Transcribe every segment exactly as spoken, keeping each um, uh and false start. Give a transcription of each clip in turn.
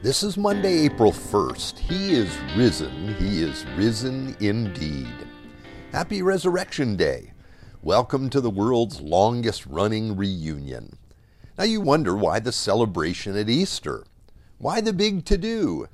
This is Monday, April first. He is risen. He is risen indeed. Happy Resurrection Day. Welcome to the world's longest running reunion. Now you wonder why the celebration at Easter? Why the big to-do?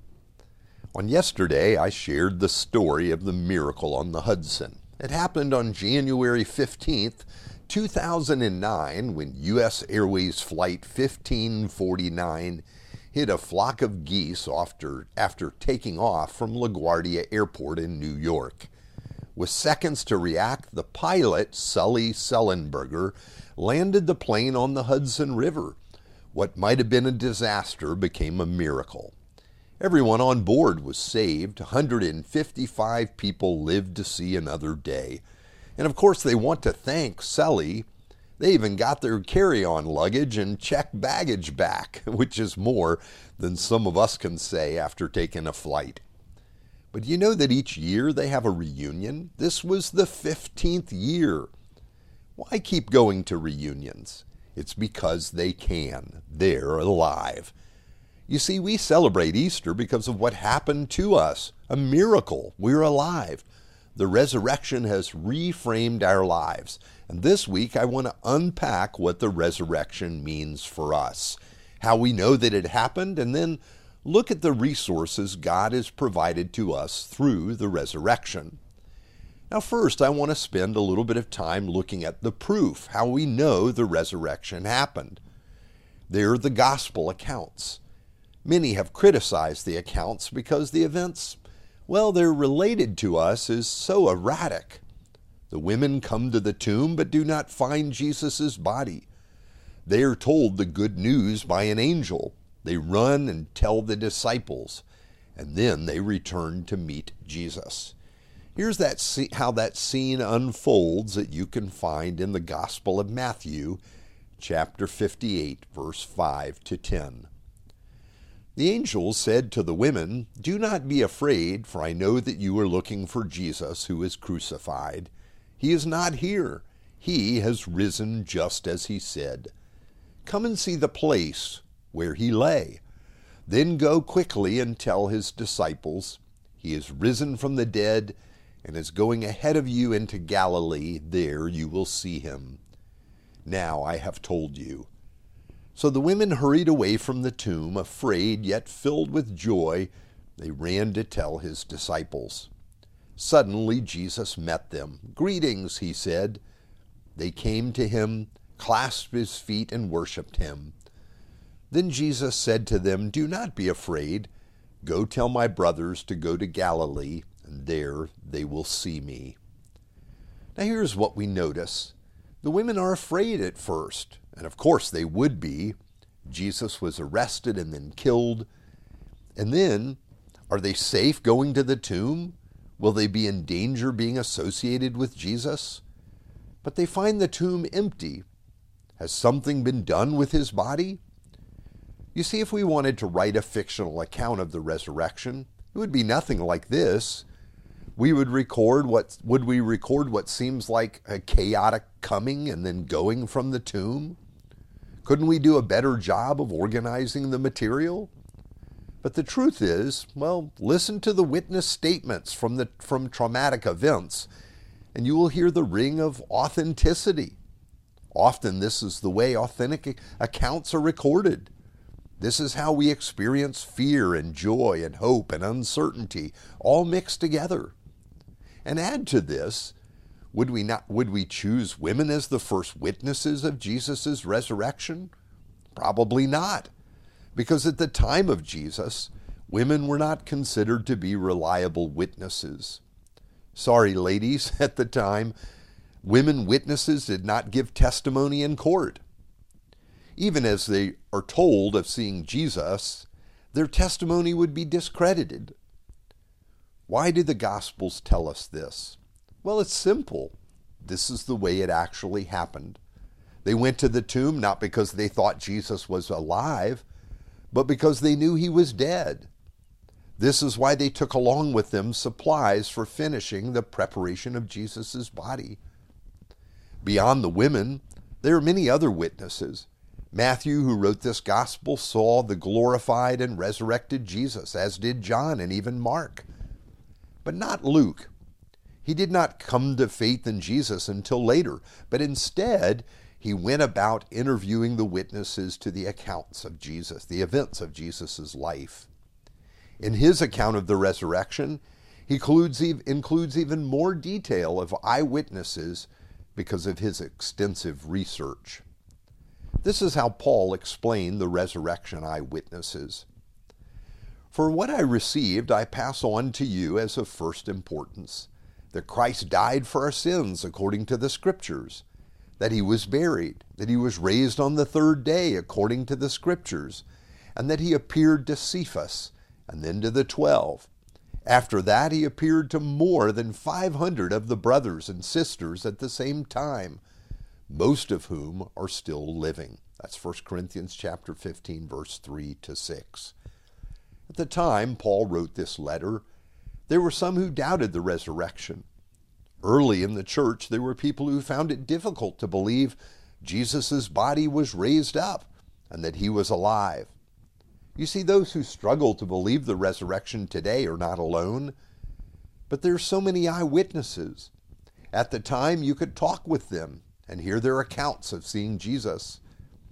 On yesterday, I shared the story of the miracle on the Hudson. It happened on January fifteenth, two thousand nine, when U S Airways Flight fifteen forty-nine hit a flock of geese after, after taking off from LaGuardia Airport in New York. With seconds to react, the pilot, Sully Sullenberger, landed the plane on the Hudson River. What might have been a disaster became a miracle. Everyone on board was saved. one hundred fifty-five people lived to see another day. And of course, they want to thank Sully. They even got their carry-on luggage and checked baggage back, which is more than some of us can say after taking a flight. But you know that each year they have a reunion? This was the fifteenth year. Why keep going to reunions? It's because they can. They're alive. You see, we celebrate Easter because of what happened to us. A miracle. We're alive. The resurrection has reframed our lives. And this week I want to unpack what the resurrection means for us, how we know that it happened, and then look at the resources God has provided to us through the resurrection. Now first, I want to spend a little bit of time looking at the proof, how we know the resurrection happened. They're the gospel accounts. Many have criticized the accounts because the events, well, they're related to us as so erratic. The women come to the tomb but do not find Jesus' body. They are told the good news by an angel. They run and tell the disciples, and then they return to meet Jesus. Here's that see- how that scene unfolds that you can find in the Gospel of Matthew, chapter fifty-eight, verse five to ten. The angel said to the women, "Do not be afraid, for I know that you are looking for Jesus who is crucified. He is not here. He has risen just as he said. Come and see the place where he lay. Then go quickly and tell his disciples, he is risen from the dead and is going ahead of you into Galilee. There you will see him. Now I have told you." So the women hurried away from the tomb, afraid yet filled with joy. They ran to tell his disciples. Suddenly Jesus met them. "Greetings," he said. They came to him, clasped his feet, and worshipped him. Then Jesus said to them, "Do not be afraid. Go tell my brothers to go to Galilee, and there they will see me." Now here's what we notice. The women are afraid at first, and of course they would be. Jesus was arrested and then killed. And then, are they safe going to the tomb? Will they be in danger being associated with Jesus? But they find the tomb empty. Has something been done with his body? You see, if we wanted to write a fictional account of the resurrection, it would be nothing like this. We would record what would we record what seems like a chaotic coming and then going from the tomb? Couldn't we do a better job of organizing the material? But the truth is, well, listen to the witness statements from the from traumatic events, and you will hear the ring of authenticity. Often this is the way authentic accounts are recorded. This is how we experience fear and joy and hope and uncertainty all mixed together. And add to this, would we not would we choose women as the first witnesses of Jesus' resurrection? Probably not. Because at the time of Jesus, women were not considered to be reliable witnesses. Sorry, ladies, at the time, women witnesses did not give testimony in court. Even as they are told of seeing Jesus, their testimony would be discredited. Why do the Gospels tell us this? Well, it's simple. This is the way it actually happened. They went to the tomb not because they thought Jesus was alive, but because they knew he was dead. This is why they took along with them supplies for finishing the preparation of Jesus' body. Beyond the women, there are many other witnesses. Matthew, who wrote this gospel, saw the glorified and resurrected Jesus, as did John and even Mark. But not Luke. He did not come to faith in Jesus until later, but instead he went about interviewing the witnesses to the accounts of Jesus, the events of Jesus' life. In his account of the resurrection, he includes, includes even more detail of eyewitnesses because of his extensive research. This is how Paul explained the resurrection eyewitnesses. For what I received, I pass on to you as of first importance, that Christ died for our sins according to the Scriptures, that he was buried, that he was raised on the third day according to the Scriptures, and that he appeared to Cephas, and then to the twelve. After that he appeared to more than five hundred of the brothers and sisters at the same time, most of whom are still living. That's First Corinthians chapter fifteen, verse three to six. At the time Paul wrote this letter, there were some who doubted the resurrection. Early in the church, there were people who found it difficult to believe Jesus' body was raised up and that he was alive. You see, those who struggle to believe the resurrection today are not alone, but there are so many eyewitnesses. At the time, you could talk with them and hear their accounts of seeing Jesus.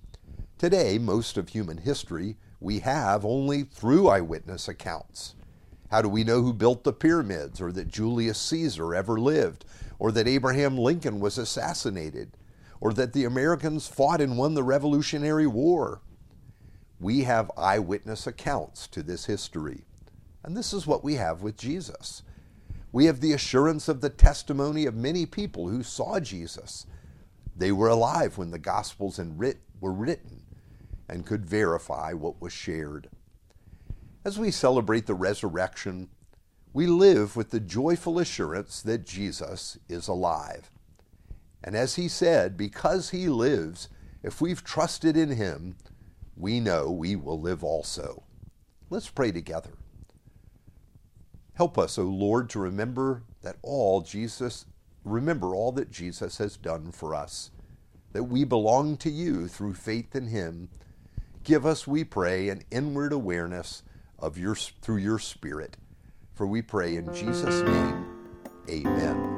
Today, most of human history we have only through eyewitness accounts. How do we know who built the pyramids, or that Julius Caesar ever lived, or that Abraham Lincoln was assassinated, or that the Americans fought and won the Revolutionary War? We have eyewitness accounts to this history. And this is what we have with Jesus. We have the assurance of the testimony of many people who saw Jesus. They were alive when the Gospels and writ were written and could verify what was shared. As we celebrate the resurrection, we live with the joyful assurance that Jesus is alive. And as he said, because he lives, if we've trusted in him, we know we will live also. Let's pray together. Help us, O Lord, to remember that all Jesus, remember all that Jesus has done for us, that we belong to you through faith in him. Give us, we pray, an inward awareness of your through your Spirit. For we pray in Jesus' name, amen.